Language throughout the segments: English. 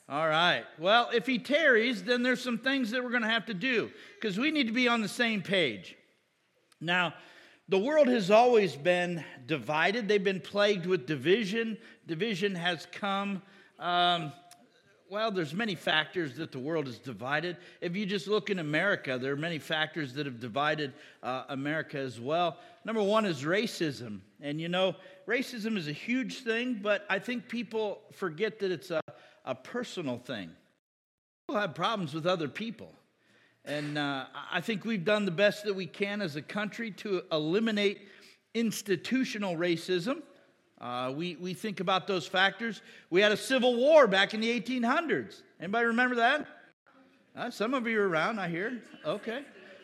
All right. Well, if he tarries, then there's some things that we're going to have to do because we need to be on the same page. Now, the world has always been divided. They've been plagued with division. Division has come. There's many factors that the world is divided. If you just look in America, there are many factors that have divided America as well. Number one is racism. And racism is a huge thing, but I think people forget that it's a personal thing. People have problems with other people. And I think we've done the best that we can as a country to eliminate institutional racism. We think about those factors. We had a civil war back in the 1800s. Anybody remember that? Some of you are around, I hear. Okay.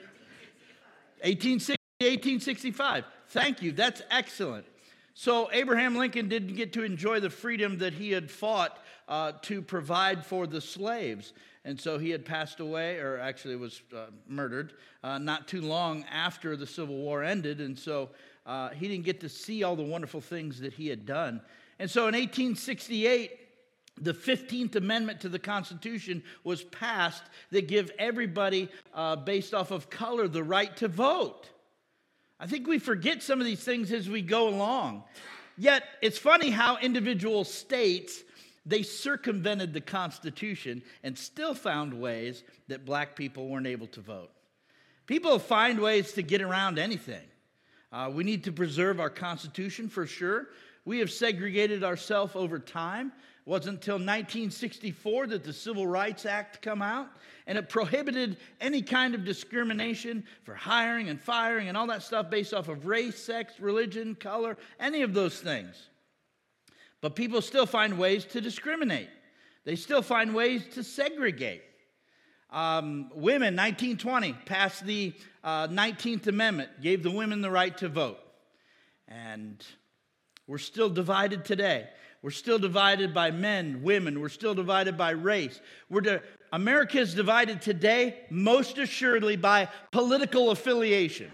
1865. Thank you. That's excellent. So Abraham Lincoln didn't get to enjoy the freedom that he had fought to provide for the slaves. And so he had passed away, or actually was murdered, not too long after the Civil War ended. And so he didn't get to see all the wonderful things that he had done. And so in 1868, the 15th Amendment to the Constitution was passed that give everybody, based off of color, the right to vote. I think we forget some of these things as we go along. Yet, it's funny how individual states, they circumvented the Constitution and still found ways that black people weren't able to vote. People find ways to get around anything. We need to preserve our Constitution for sure. We have segregated ourselves over time. It wasn't until 1964 that the Civil Rights Act came out, and it prohibited any kind of discrimination for hiring and firing and all that stuff based off of race, sex, religion, color, any of those things. But people still find ways to discriminate. They still find ways to segregate. Women, 1920, passed the 19th Amendment, gave the women the right to vote. And we're still divided today. We're still divided by men, women. We're still divided by race. America is divided today most assuredly by political affiliation.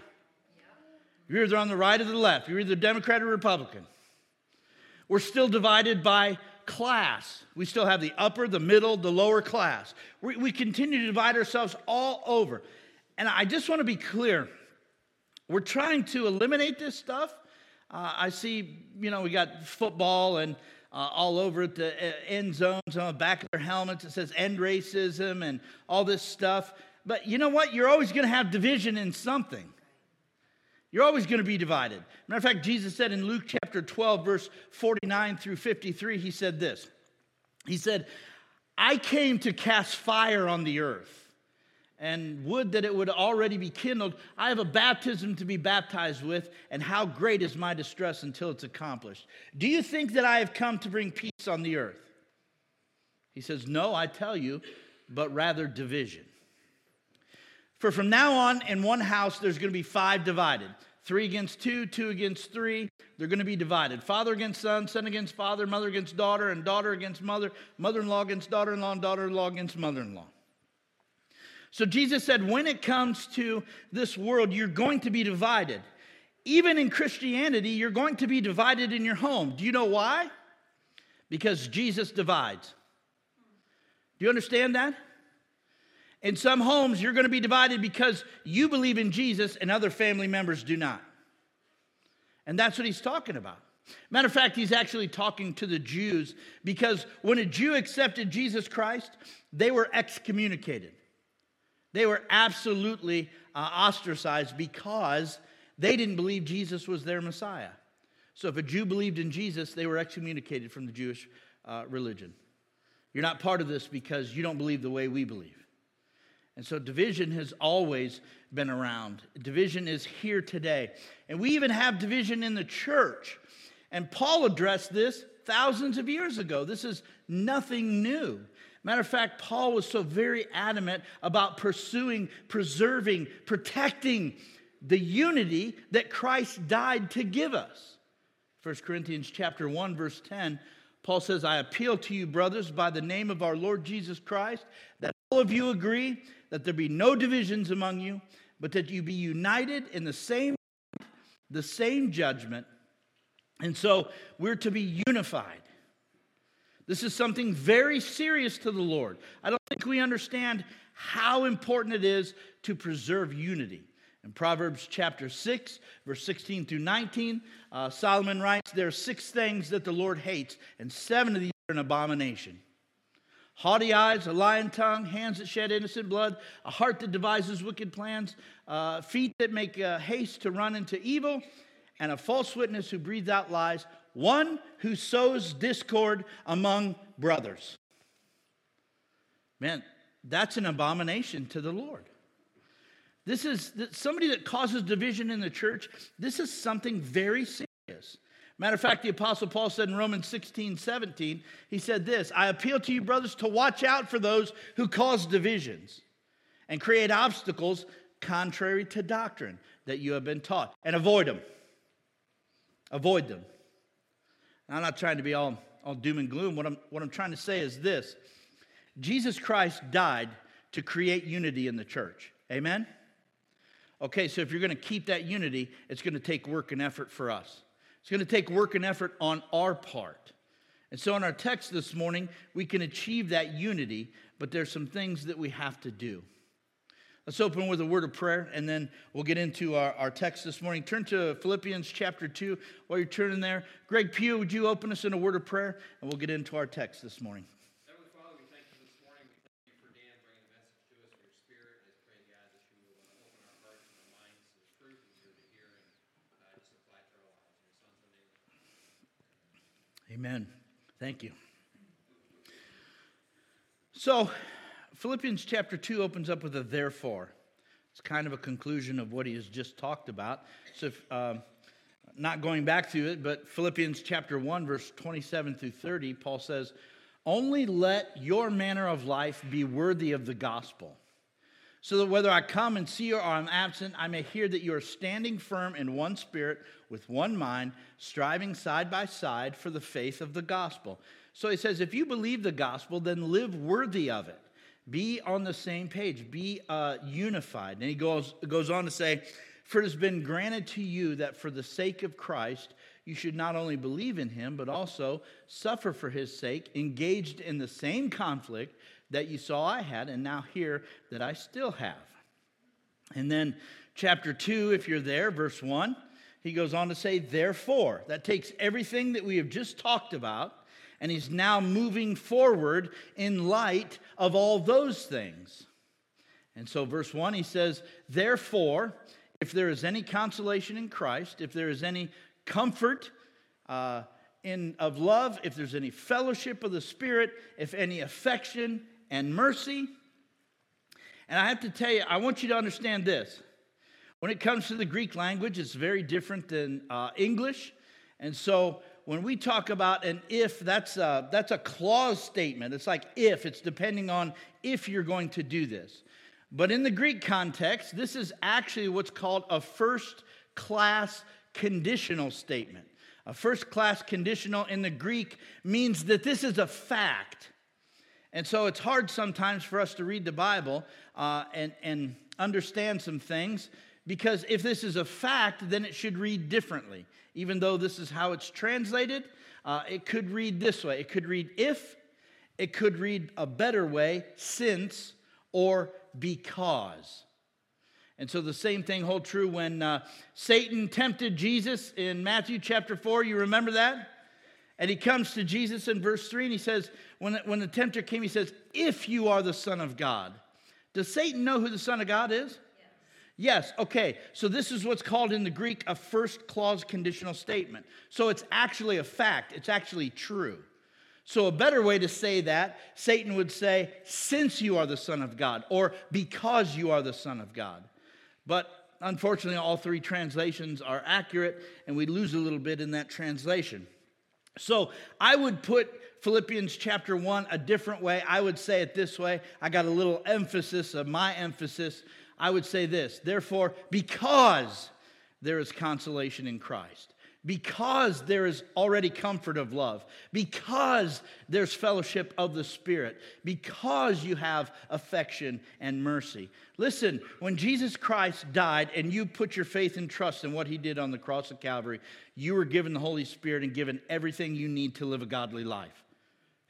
You're either on the right or the left. You're either Democrat or Republican. We're still divided by class. We still have the upper, the middle, the lower class. We continue to divide ourselves all over. And I just want to be clear. We're trying to eliminate this stuff. I see, we got football and all over at the end zones, on the back of their helmets, it says end racism and all this stuff. But you know what? You're always going to have division in something. You're always going to be divided. Matter of fact, Jesus said in Luke chapter 12, verse 49 through 53, he said this. He said, I came to cast fire on the earth, and would that it would already be kindled. I have a baptism to be baptized with, and how great is my distress until it's accomplished. Do you think that I have come to bring peace on the earth? He says, no, I tell you, but rather division. For from now on, in one house, there's going to be 5 divided. 3 against 2, 2 against 3. They're going to be divided. Father against son, son against father, mother against daughter, and daughter against mother, mother-in-law against daughter-in-law, and daughter-in-law against mother-in-law. So Jesus said, when it comes to this world, you're going to be divided. Even in Christianity, you're going to be divided in your home. Do you know why? Because Jesus divides. Do you understand that? In some homes, you're going to be divided because you believe in Jesus and other family members do not. And that's what he's talking about. Matter of fact, he's actually talking to the Jews because when a Jew accepted Jesus Christ, they were excommunicated. They were absolutely ostracized because they didn't believe Jesus was their Messiah. So if a Jew believed in Jesus, they were excommunicated from the Jewish religion. You're not part of this because you don't believe the way we believe. And so division has always been around. Division is here today. And we even have division in the church. And Paul addressed this thousands of years ago. This is nothing new. Matter of fact, Paul was so very adamant about pursuing, preserving, protecting the unity that Christ died to give us. 1 Corinthians chapter 1, verse 10, Paul says, I appeal to you, brothers, by the name of our Lord Jesus Christ, that all of you agree that there be no divisions among you, but that you be united in the same judgment. And so we're to be unified. This is something very serious to the Lord. I don't think we understand how important it is to preserve unity. In Proverbs chapter 6, verse 16 through 19, Solomon writes, there are 6 things that the Lord hates, and 7 of these are an abomination. Haughty eyes, a lying tongue, hands that shed innocent blood, a heart that devises wicked plans, feet that make haste to run into evil, and a false witness who breathes out lies, one who sows discord among brothers. Man, that's an abomination to the Lord. This is somebody that causes division in the church. This is something very serious. Matter of fact, the Apostle Paul said in Romans 16:17, he said this, I appeal to you, brothers, to watch out for those who cause divisions and create obstacles contrary to doctrine that you have been taught, and avoid them. Avoid them. I'm not trying to be all doom and gloom. What I'm trying to say is this. Jesus Christ died to create unity in the church. Amen? Okay, so if you're going to keep that unity, it's going to take work and effort for us. It's going to take work and effort on our part. And so in our text this morning, we can achieve that unity, but there's some things that we have to do. Let's open with a word of prayer, and then we'll get into our text this morning. Turn to Philippians chapter 2. While you're turning there, Greg Pugh, would you open us in a word of prayer, and we'll get into our text this morning. Heavenly Father, we thank you this morning. We thank you for Dan bringing the message to us, for your Spirit. I pray, God, that you will open our hearts and our minds to the truth that you're to hear and just apply to our lives. In your Son's name. Amen. Thank you. So, Philippians chapter 2 opens up with a therefore. It's kind of a conclusion of what he has just talked about. So, not going back through it, but Philippians chapter 1, verse 27 through 30, Paul says, only let your manner of life be worthy of the gospel, so that whether I come and see you or I'm absent, I may hear that you are standing firm in one spirit, with one mind, striving side by side for the faith of the gospel. So he says, if you believe the gospel, then live worthy of it. Be on the same page. Be unified. And he goes on to say, for it has been granted to you that for the sake of Christ, you should not only believe in him, but also suffer for his sake, engaged in the same conflict that you saw I had, and now hear that I still have. And then chapter 2, if you're there, verse 1, he goes on to say, therefore. That takes everything that we have just talked about, and he's now moving forward in light of all those things. And so verse 1, he says, therefore, if there is any consolation in Christ, if there is any comfort of love, if there's any fellowship of the Spirit, if any affection and mercy. And I have to tell you, I want you to understand this. When it comes to the Greek language, it's very different than English. And so when we talk about an if, that's a clause statement. It's like if. It's depending on if you're going to do this. But in the Greek context, this is actually what's called a first-class conditional statement. A first-class conditional in the Greek means that this is a fact. And so it's hard sometimes for us to read the Bible and understand some things, because if this is a fact, then it should read differently. Even though this is how it's translated, it could read this way. It could read if, it could read a better way, since, or because. And so the same thing holds true when Satan tempted Jesus in Matthew chapter 4. You remember that? And he comes to Jesus in verse 3, and he says, when the tempter came, he says, if you are the Son of God. Does Satan know who the Son of God is? Yes, okay. So this is what's called in the Greek a first clause conditional statement. So it's actually a fact. It's actually true. So a better way to say that, Satan would say, since you are the Son of God, or because you are the Son of God. But unfortunately, all three translations are accurate, and we lose a little bit in that translation. So I would put Philippians chapter 1 a different way. I would say it this way. I got a little emphasis of my emphasis. I would say this, therefore, because there is consolation in Christ, because there is already comfort of love, because there's fellowship of the Spirit, because you have affection and mercy. Listen, when Jesus Christ died and you put your faith and trust in what he did on the cross of Calvary, you were given the Holy Spirit and given everything you need to live a godly life.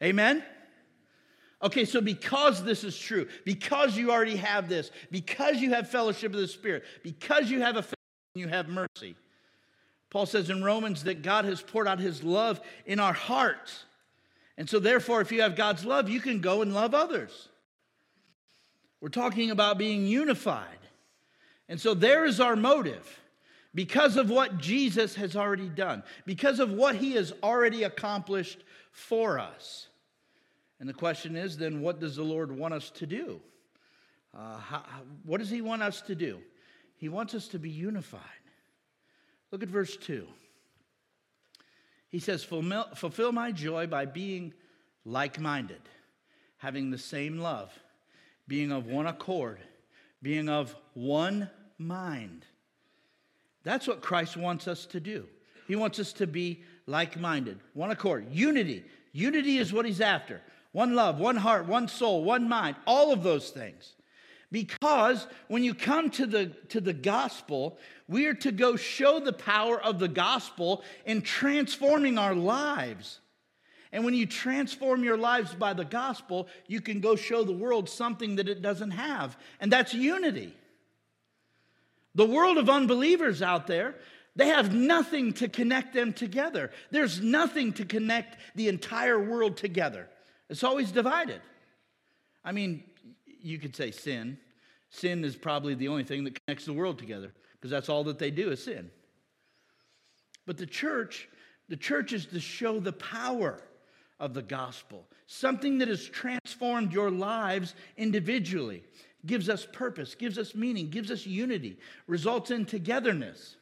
Amen? Okay, so because this is true, because you already have this, because you have fellowship of the Spirit, because you have affection, you have mercy. Paul says in Romans that God has poured out his love in our hearts. And so therefore, if you have God's love, you can go and love others. We're talking about being unified. And so there is our motive. Because of what Jesus has already done. Because of what he has already accomplished for us. And the question is then, what does the Lord want us to do? What does he want us to do? He wants us to be unified. Look at verse 2. He says, fulfill my joy by being like-minded, having the same love, being of one accord, being of one mind. That's what Christ wants us to do. He wants us to be like-minded, one accord, unity. Unity is what he's after. One love, one heart, one soul, one mind, all of those things. Because when you come to the gospel, we are to go show the power of the gospel in transforming our lives. And when you transform your lives by the gospel, you can go show the world something that it doesn't have, and that's unity. The world of unbelievers out there, they have nothing to connect them together. There's nothing to connect the entire world together. It's always divided. I mean, you could say sin. Sin is probably the only thing that connects the world together, because that's all that they do is sin. But the church is to show the power of the gospel. Something that has transformed your lives individually. Gives us purpose, gives us meaning, gives us unity, results in togetherness.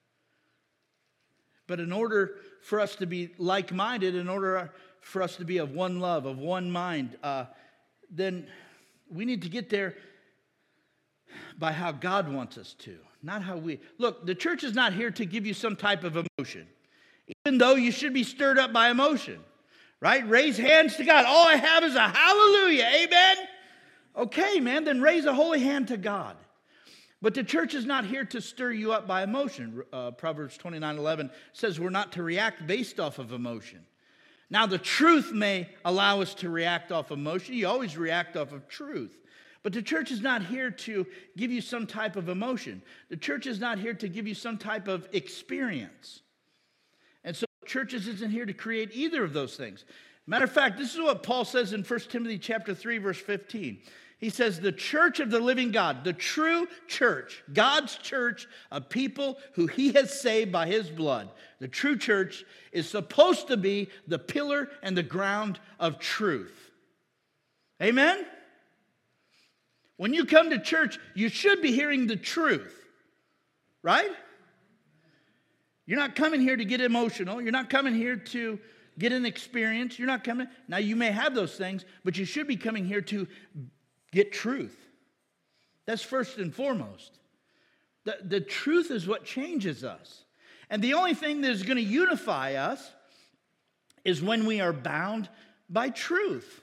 But in order for us to be like-minded, in order for us to be of one love, of one mind, then we need to get there by how God wants us to, not how we. Look, the church is not here to give you some type of emotion, even though you should be stirred up by emotion, right? Raise hands to God. All I have is a hallelujah, amen? Okay, man, then raise a holy hand to God. But the church is not here to stir you up by emotion. Proverbs 29:11 says we're not to react based off of emotion. Now, the truth may allow us to react off emotion. You always react off of truth. But the church is not here to give you some type of emotion. The church is not here to give you some type of experience. And so churches isn't here to create either of those things. Matter of fact, this is what Paul says in 1 Timothy chapter 3, verse 15. He says, the church of the living God, the true church, God's church, a people who he has saved by his blood. The true church is supposed to be the pillar and the ground of truth. Amen? When you come to church, you should be hearing the truth, right? You're not coming here to get emotional. You're not coming here to get an experience. You're not coming. Now, you may have those things, but you should be coming here to get truth. That's first and foremost. The truth is what changes us. And the only thing that is going to unify us is when we are bound by truth.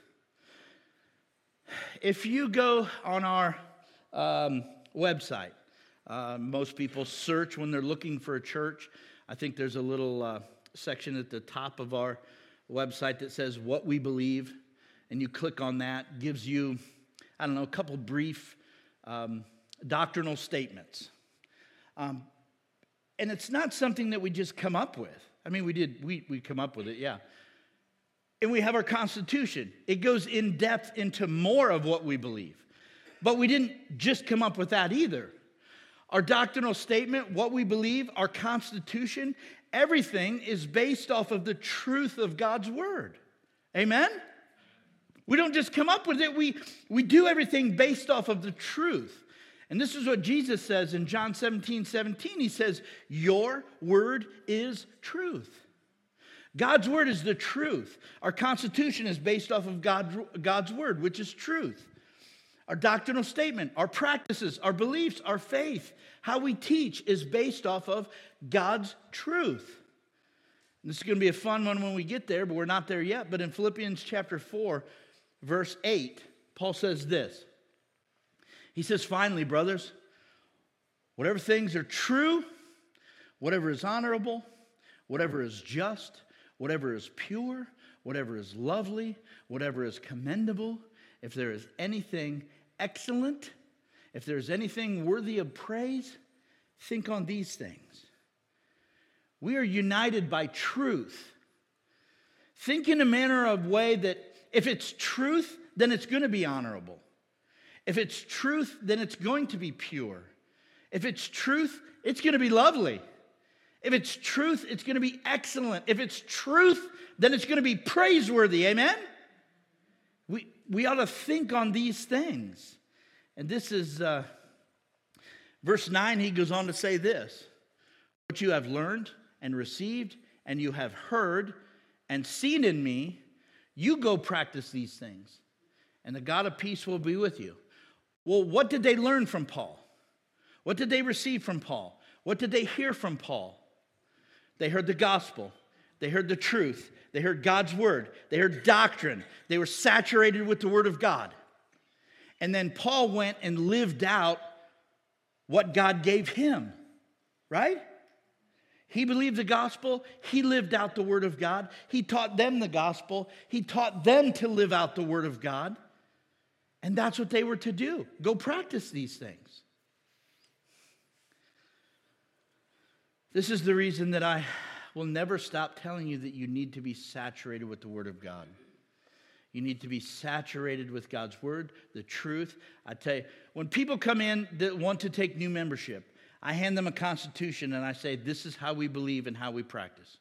If you go on our website, most people search when they're looking for a church. I think there's a little section at the top of our website that says what we believe. And you click on that, gives you, I don't know, a couple brief doctrinal statements. And it's not something that we just come up with. I mean, we come up with it, yeah. And we have our Constitution. It goes in depth into more of what we believe. But we didn't just come up with that either. Our doctrinal statement, what we believe, our Constitution, everything is based off of the truth of God's Word. Amen? We don't just come up with it. We do everything based off of the truth. And this is what Jesus says in John 17:17. He says, your word is truth. God's word is the truth. Our Constitution is based off of God's word, which is truth. Our doctrinal statement, our practices, our beliefs, our faith, how we teach is based off of God's truth. And this is going to be a fun one when we get there, but we're not there yet. But in Philippians chapter 4, verse 8, Paul says this. He says, finally, brothers, whatever things are true, whatever is honorable, whatever is just, whatever is pure, whatever is lovely, whatever is commendable, if there is anything excellent, if there is anything worthy of praise, think on these things. We are united by truth. Think in a manner of way that if it's truth, then it's going to be honorable. If it's truth, then it's going to be pure. If it's truth, it's going to be lovely. If it's truth, it's going to be excellent. If it's truth, then it's going to be praiseworthy. Amen? We ought to think on these things. And this is verse 9. He goes on to say this: what you have learned and received and you have heard and seen in me, you go practice these things, and the God of peace will be with you. Well, what did they learn from Paul? What did they receive from Paul? What did they hear from Paul? They heard the gospel. They heard the truth. They heard God's word. They heard doctrine. They were saturated with the word of God. And then Paul went and lived out what God gave him, right? He believed the gospel. He lived out the word of God. He taught them the gospel. He taught them to live out the word of God. And that's what they were to do. Go practice these things. This is the reason that I will never stop telling you that you need to be saturated with the word of God. You need to be saturated with God's word, the truth. I tell you, when people come in that want to take new membership, I hand them a constitution and I say, this is how we believe and how we practice.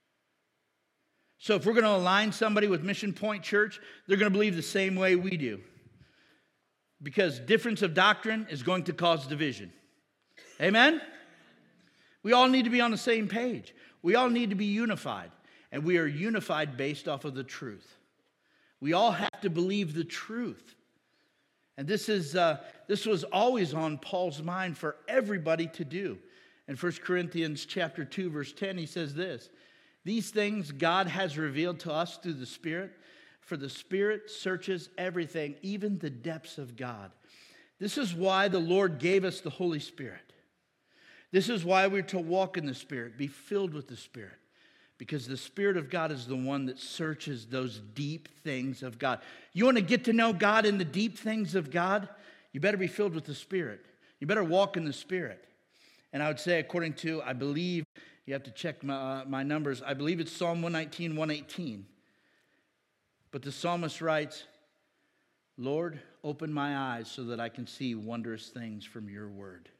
So if we're going to align somebody with Mission Point Church, they're going to believe the same way we do. Because difference of doctrine is going to cause division. Amen? We all need to be on the same page. We all need to be unified. And we are unified based off of the truth. We all have to believe the truth. And this was always on Paul's mind for everybody to do. In 1 Corinthians chapter 2, verse 10, he says this: these things God has revealed to us through the Spirit, for the Spirit searches everything, even the depths of God. This is why the Lord gave us the Holy Spirit. This is why we're to walk in the Spirit, be filled with the Spirit. Because the Spirit of God is the one that searches those deep things of God. You want to get to know God in the deep things of God? You better be filled with the Spirit. You better walk in the Spirit. And I would say, according to, I believe, you have to check my numbers, I believe it's Psalm 119, 118. But the psalmist writes, Lord, open my eyes so that I can see wondrous things from your word.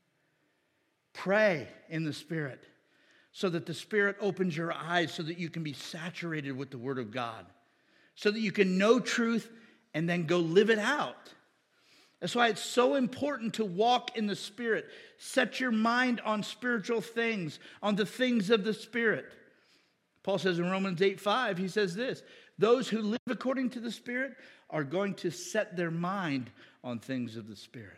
Pray in the Spirit so that the Spirit opens your eyes so that you can be saturated with the Word of God, so that you can know truth and then go live it out. That's why it's so important to walk in the Spirit. Set your mind on spiritual things, on the things of the Spirit. Paul says in Romans 8:5, he says this: those who live according to the Spirit are going to set their mind on things of the Spirit.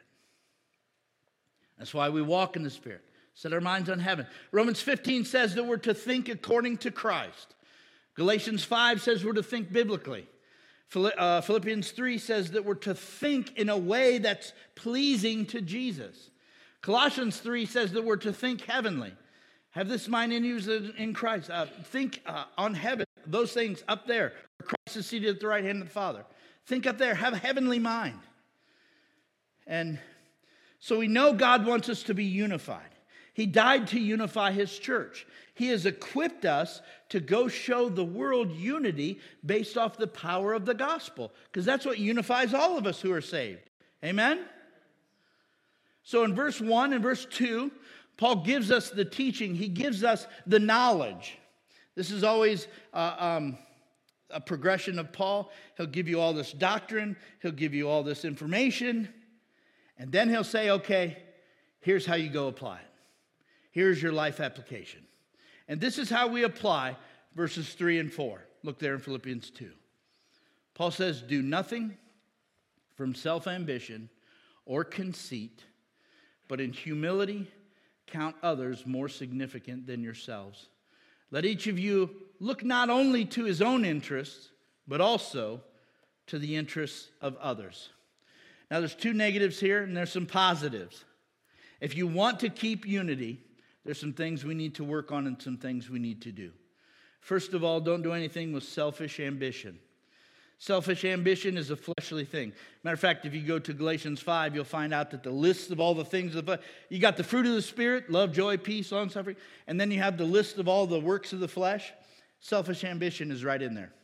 That's why we walk in the Spirit. Set our minds on heaven. Romans 15 says that we're to think according to Christ. Galatians 5 says we're to think biblically. Philippians 3 says that we're to think in a way that's pleasing to Jesus. Colossians 3 says that we're to think heavenly. Have this mind in you as in Christ. Think on heaven, those things up there. Christ is seated at the right hand of the Father. Think up there. Have a heavenly mind. And so we know God wants us to be unified. He died to unify his church. He has equipped us to go show the world unity based off the power of the gospel, because that's what unifies all of us who are saved. Amen? So in verse 1 and verse 2, Paul gives us the teaching. He gives us the knowledge. This is always a progression of Paul. He'll give you all this doctrine. He'll give you all this information. And then he'll say, okay, here's how you go apply it. Here's your life application. And this is how we apply verses 3 and 4. Look there in Philippians 2. Paul says, do nothing from self-ambition or conceit, but in humility count others more significant than yourselves. Let each of you look not only to his own interests, but also to the interests of others. Now, there's two negatives here, and there's some positives. If you want to keep unity, there's some things we need to work on and some things we need to do. First of all, don't do anything with selfish ambition. Selfish ambition is a fleshly thing. Matter of fact, if you go to Galatians 5, you'll find out that the list of all the things of you got the fruit of the Spirit, love, joy, peace, long-suffering, and then you have the list of all the works of the flesh. Selfish ambition is right in there.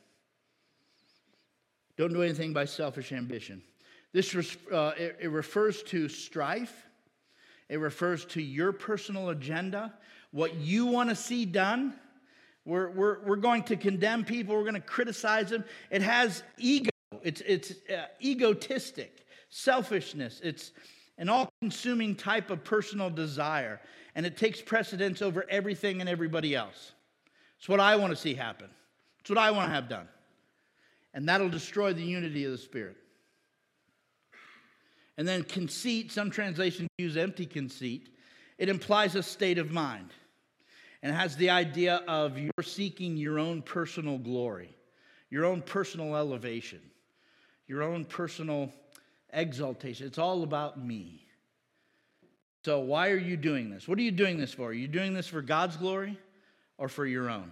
Don't do anything by selfish ambition. This it refers to strife. It refers to your personal agenda, what you want to see done. We're going to condemn people. We're going to criticize them. It has ego. It's egotistic, selfishness. It's an all-consuming type of personal desire, and it takes precedence over everything and everybody else. It's what I want to see happen. It's what I want to have done. And that'll destroy the unity of the Spirit. And then conceit, some translations use empty conceit. It implies a state of mind. And it has the idea of you're seeking your own personal glory, your own personal elevation, your own personal exaltation. It's all about me. So why are you doing this? What are you doing this for? Are you doing this for God's glory or for your own?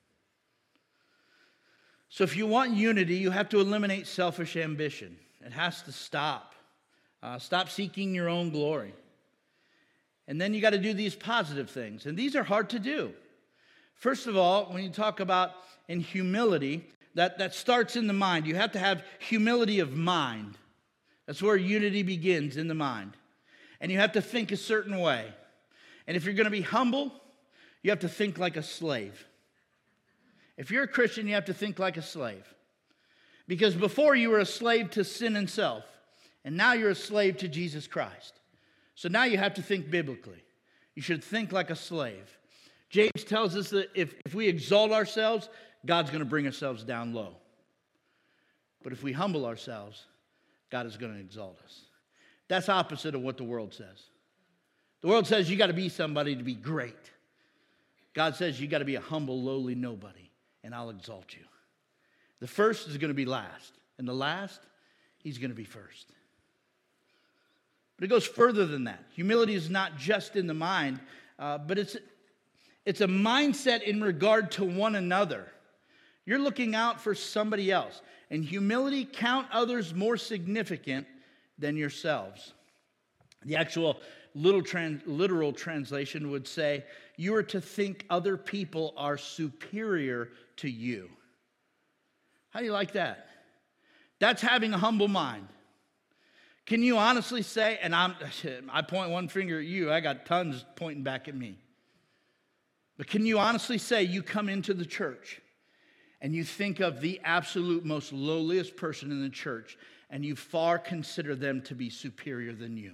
So if you want unity, you have to eliminate selfish ambition. It has to stop. Stop seeking your own glory. And then you got to do these positive things. And these are hard to do. First of all, when you talk about in humility, that starts in the mind. You have to have humility of mind. That's where unity begins, in the mind. And you have to think a certain way. And if you're going to be humble, you have to think like a slave. If you're a Christian, you have to think like a slave. Because before you were a slave to sin and self, and now you're a slave to Jesus Christ. So now you have to think biblically. You should think like a slave. James tells us that if we exalt ourselves, God's going to bring ourselves down low. But if we humble ourselves, God is going to exalt us. That's opposite of what the world says. The world says you got to be somebody to be great. God says you got to be a humble, lowly nobody, and I'll exalt you. The first is going to be last, and the last, he's going to be first. But it goes further than that. Humility is not just in the mind, but it's a mindset in regard to one another. You're looking out for somebody else. And humility, count others more significant than yourselves. The actual literal translation would say, you are to think other people are superior to you. How do you like that? That's having a humble mind. Can you honestly say, and I point one finger at you, I got tons pointing back at me. But can you honestly say you come into the church and you think of the absolute most lowliest person in the church and you far consider them to be superior than you?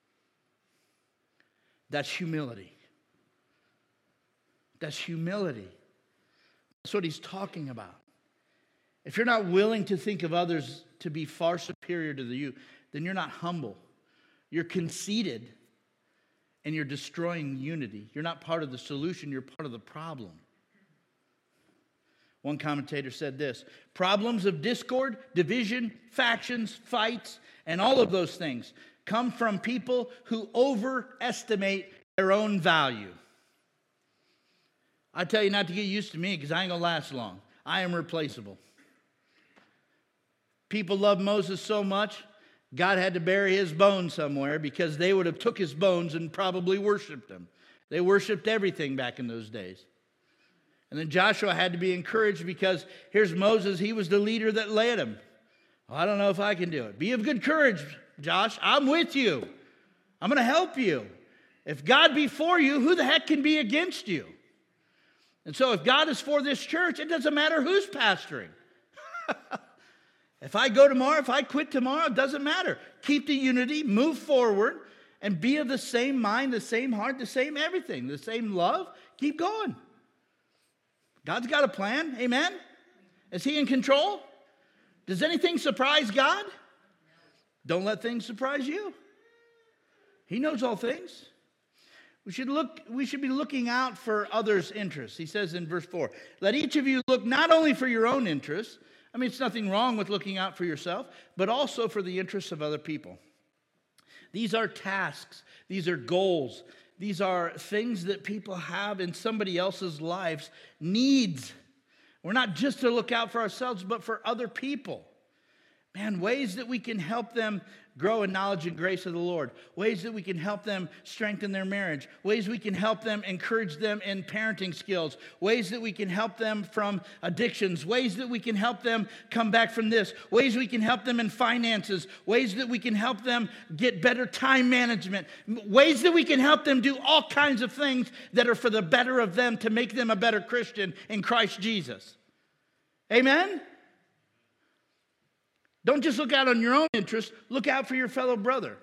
That's humility. That's humility. That's what he's talking about. If you're not willing to think of others to be far superior to you, then you're not humble. You're conceited, and you're destroying unity. You're not part of the solution, you're part of the problem. One commentator said this: problems of discord, division, factions, fights, and all of those things come from people who overestimate their own value. I tell you not to get used to me because I ain't going to last long. I am replaceable. People love Moses so much, God had to bury his bones somewhere because they would have took his bones and probably worshiped him. They worshiped everything back in those days. And then Joshua had to be encouraged because here's Moses. He was the leader that led him. Well, I don't know if I can do it. Be of good courage, Josh. I'm with you. I'm going to help you. If God be for you, who the heck can be against you? And so if God is for this church, it doesn't matter who's pastoring. If I go tomorrow, if I quit tomorrow, it doesn't matter. Keep the unity, move forward, and be of the same mind, the same heart, the same everything, the same love. Keep going. God's got a plan. Amen? Is he in control? Does anything surprise God? Don't let things surprise you. He knows all things. We should be looking out for others' interests. He says in verse 4, let each of you look not only for your own interests. I mean, it's nothing wrong with looking out for yourself, but also for the interests of other people. These are tasks. These are goals. These are things that people have in somebody else's lives, needs We're not just to look out for ourselves, but for other people. Man, ways that we can help them grow in knowledge and grace of the Lord. Ways that we can help them strengthen their marriage. Ways we can help them, encourage them in parenting skills. Ways that we can help them from addictions. Ways that we can help them come back from this. Ways we can help them in finances. Ways that we can help them get better time management. Ways that we can help them do all kinds of things that are for the better of them to make them a better Christian in Christ Jesus. Amen? Don't just look out on your own interest. Look out for your fellow brother.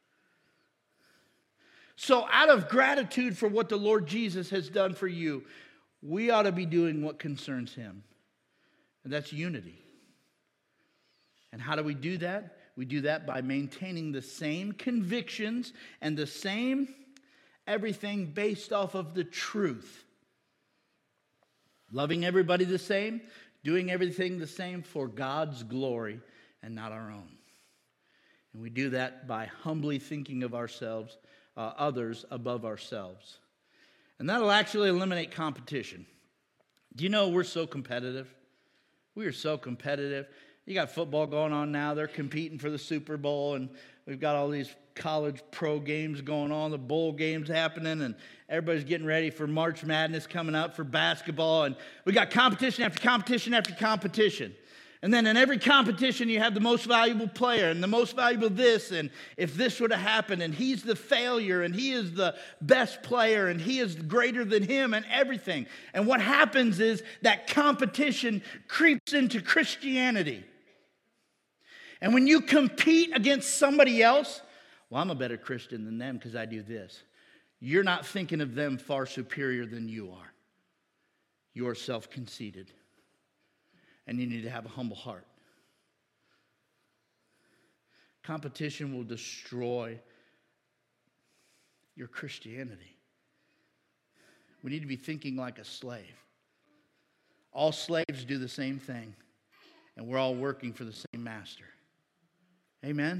So out of gratitude for what the Lord Jesus has done for you, we ought to be doing what concerns him. And that's unity. And how do we do that? We do that by maintaining the same convictions and the same everything based off of the truth. Loving everybody the same, doing everything the same for God's glory and not our own. And we do that by humbly thinking of ourselves, others above ourselves. And that'll actually eliminate competition. Do you know we're so competitive? We are so competitive. You got football going on now. They're competing for the Super Bowl, and we've got all these college pro games going on, the bowl games happening, and everybody's getting ready for March Madness coming up for basketball. And we got competition after competition after competition. And then in every competition, you have the most valuable player and the most valuable this. And if this would have happened, and he's the failure, and he is the best player, and he is greater than him, and everything. And what happens is that competition creeps into Christianity. And when you compete against somebody else, well, I'm a better Christian than them because I do this. You're not thinking of them far superior than you are. You're self-conceited. And you need to have a humble heart. Competition will destroy your Christianity. We need to be thinking like a slave. All slaves do the same thing, and we're all working for the same master. Amen?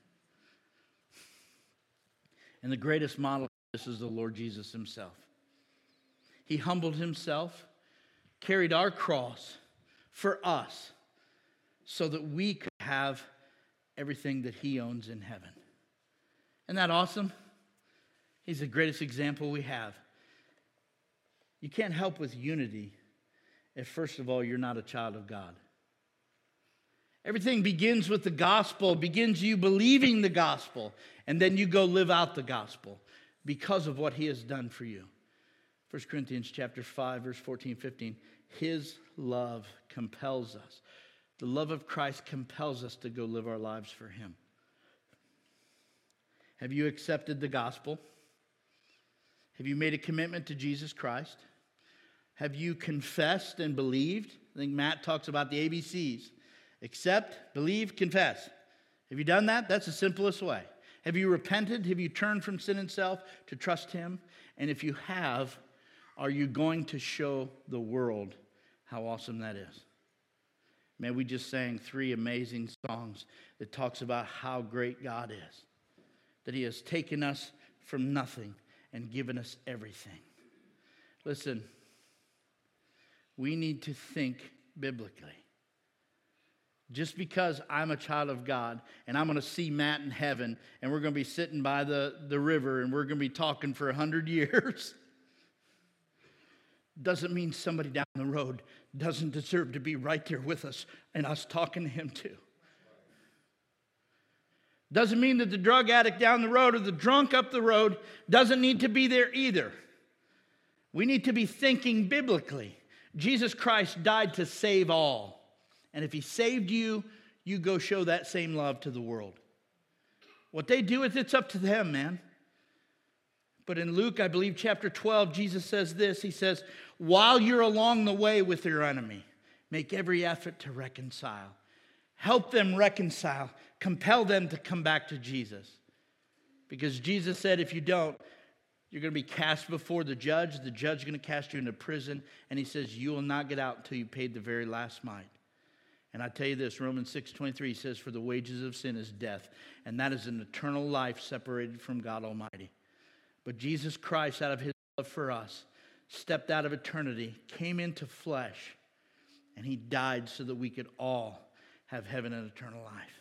And the greatest model of this is the Lord Jesus himself. He humbled himself, carried our cross for us, so that we could have everything that he owns in heaven. Isn't that awesome? He's the greatest example we have. You can't help with unity if, first of all, you're not a child of God. Everything begins with the gospel, begins you believing the gospel, and then you go live out the gospel because of what he has done for you. 1 Corinthians chapter 5, verse 14, 15. His love compels us. The love of Christ compels us to go live our lives for him. Have you accepted the gospel? Have you made a commitment to Jesus Christ? Have you confessed and believed? I think Matt talks about the ABCs. Accept, believe, confess. Have you done that? That's the simplest way. Have you repented? Have you turned from sin and self to trust him? And if you have, are you going to show the world how awesome that is? Man, we just sang 3 amazing songs that talks about how great God is. That he has taken us from nothing and given us everything. Listen, we need to think biblically. Just because I'm a child of God and I'm going to see Matt in heaven and we're going to be sitting by the river and we're going to be talking for 100 years doesn't mean somebody down the road doesn't deserve to be right there with us and us talking to him too. Doesn't mean that the drug addict down the road or the drunk up the road doesn't need to be there either. We need to be thinking biblically. Jesus Christ died to save all. And if he saved you, you go show that same love to the world. What they do with it's up to them, man. But in Luke, I believe, chapter 12, Jesus says this. He says, while you're along the way with your enemy, make every effort to reconcile. Help them reconcile. Compel them to come back to Jesus. Because Jesus said, if you don't, you're going to be cast before the judge. The judge is going to cast you into prison. And he says, you will not get out until you paid the very last mite. And I tell you this, Romans 6:23 says, for the wages of sin is death. And that is an eternal life separated from God Almighty. But Jesus Christ, out of his love for us, stepped out of eternity, came into flesh, And he died so that we could all have heaven and eternal life.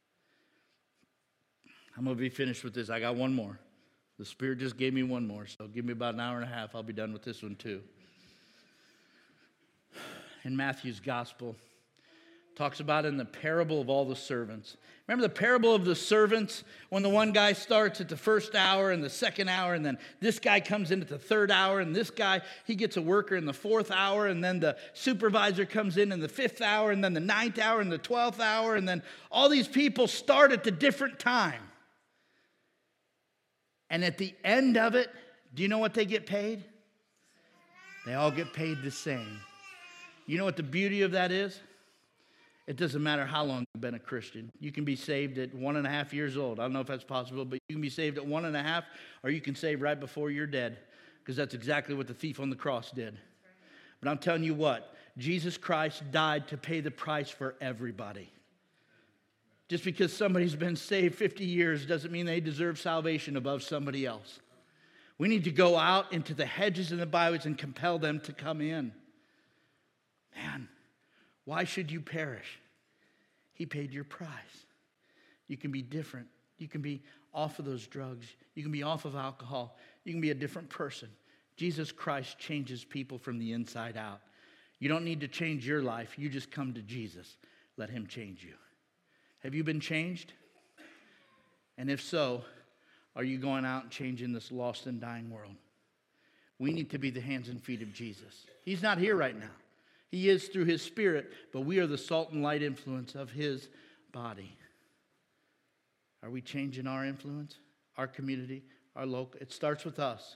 I'm going to be finished with this. I got one more. The Spirit just gave me one more, so give me about an hour and a half. I'll be done with this one too. In Matthew's gospel, talks about in the parable of all the servants. Remember the parable of the servants when the one guy starts at the first hour and the second hour, and then this guy comes in at the third hour, and this guy, he gets a worker in the fourth hour, and then the supervisor comes in the fifth hour, and then the ninth hour and the 12th hour, and then all these people start at the different time. And at the end of it, do you know what they get paid? They all get paid the same. You know what the beauty of that is? It doesn't matter how long you've been a Christian. You can be saved at 1.5 years old. I don't know if that's possible, but you can be saved at 1.5, or you can save right before you're dead, because that's exactly what the thief on the cross did. But I'm telling you what, Jesus Christ died to pay the price for everybody. Just because somebody's been saved 50 years doesn't mean they deserve salvation above somebody else. We need to go out into the hedges and the byways and compel them to come in. Man, why should you perish? He paid your price. You can be different. You can be off of those drugs. You can be off of alcohol. You can be a different person. Jesus Christ changes people from the inside out. You don't need to change your life. You just come to Jesus. Let him change you. Have you been changed? And if so, are you going out and changing this lost and dying world? We need to be the hands and feet of Jesus. He's not here right now. He is through his Spirit, but we are the salt and light influence of his body. Are we changing our influence, our community, our local? It starts with us.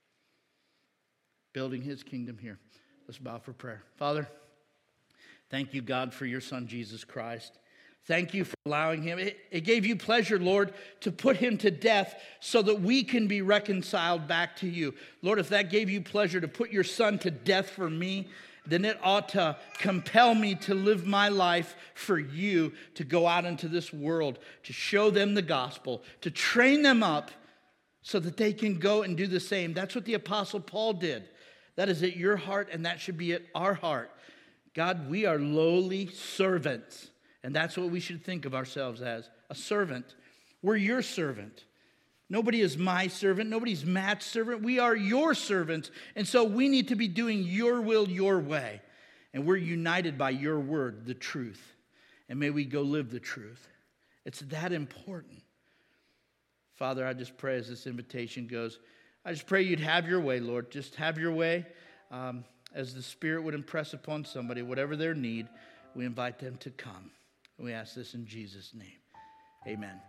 Building his kingdom here. Let's bow for prayer. Father, thank you, God, for your Son, Jesus Christ. Thank you for allowing him. It gave you pleasure, Lord, to put him to death so that we can be reconciled back to you. Lord, if that gave you pleasure to put your Son to death for me, then it ought to compel me to live my life for you, to go out into this world, to show them the gospel, to train them up so that they can go and do the same. That's what the Apostle Paul did. That is at your heart, and that should be at our heart. God, we are lowly servants, and that's what we should think of ourselves as, a servant. We're your servant. Nobody is my servant. Nobody's Matt's servant. We are your servants. And so we need to be doing your will your way. And we're united by your word, the truth. And may we go live the truth. It's that important. Father, I just pray as this invitation goes, I just pray you'd have your way, Lord. Just have your way. As the Spirit would impress upon somebody, whatever their need, we invite them to come. And we ask this in Jesus' name. Amen.